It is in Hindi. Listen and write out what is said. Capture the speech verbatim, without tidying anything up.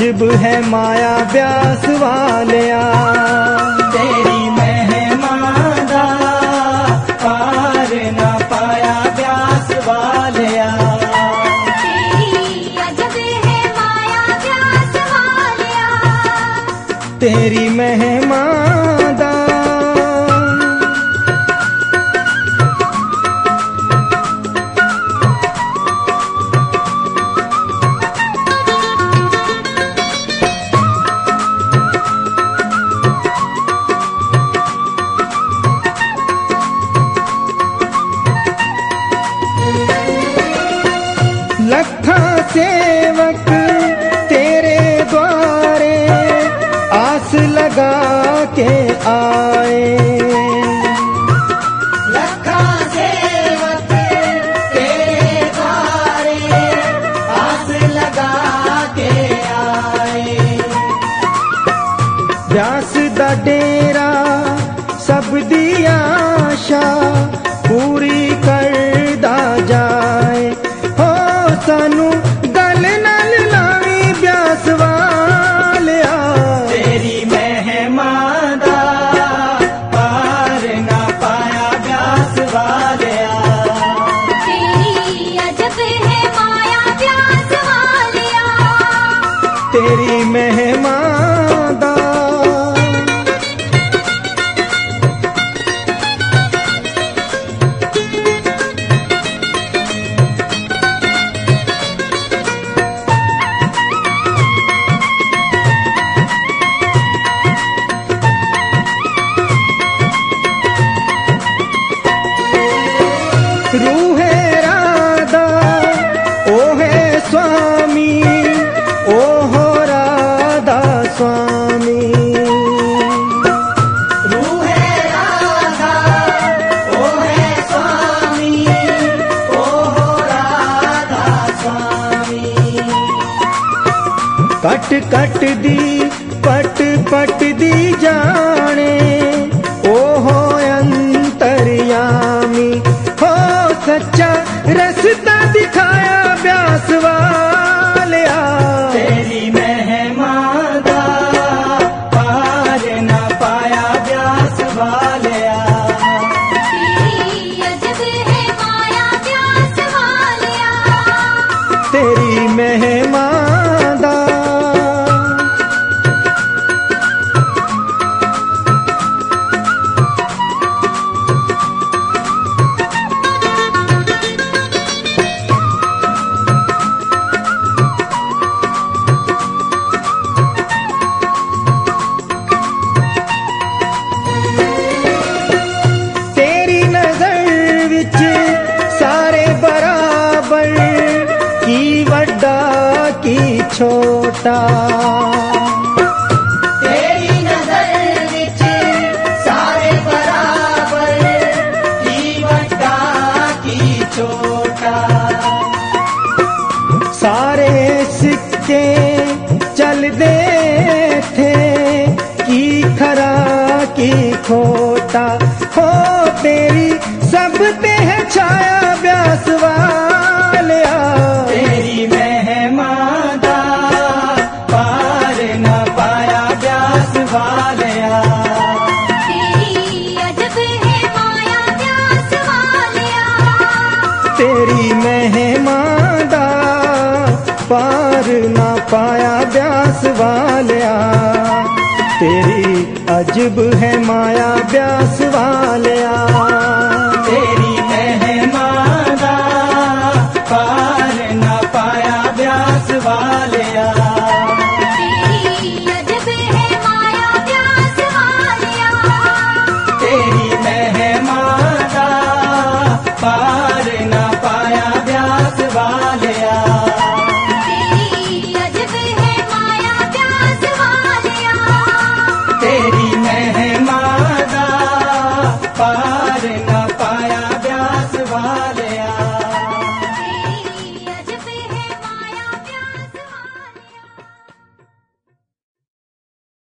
अजब है माया ब्यास वालिया। तेरी महिमा दा पार ना पाया ब्यास वालिया। तेरी अजब है माया ब्यास वालिया। तेरी महिमा दा लखा सेवक तेरे द्वारे आस लगा के आए। लखा सेवक तेरे द्वारे आस लगा के आए। व्यास दा डेरा सब दी आशा पूरी करदा जाए। हो सानू गल नाल लावी ब्यास वालिया। तेरी महिमा दा पार ना पाया ब्यास वालिया। तेरी अजब है माया ब्यास वालिया। तेरी महिमा दा रूहे राधा ओ है स्वामी, ओ हो राधा स्वामी। रूहे राधा ओ है स्वामी, ओ हो राधा स्वामी। कट कट दी पट पट दी जाने ओ हो अंतर्यामी। हो सच्चा रस्ता दिखाया ब्यास वालिया। तेरी महिमा दा पार ना पाया ब्यास वालिया। तेरी अजब है माया ब्यास वालिया। तेरी महिमा दा तेरी नजर विच सारे बराबर, की वड्डा की छोटा। तेरी नजर विच सारे बराबर, की वड्डा की छोटा। सारे सिक्के चलदे थे, की खरा की खोटा। हो तेरी सब ते है छाया ब्यास वालिया। तेरी महिमा दा पार ना पाया ब्यास वालिया। तेरी अजब है माया ब्यास वालिया। तेरी महिमा दा पार ना पाया ब्यास वालिया। तेरी अजब है माया ब्यास वालिया।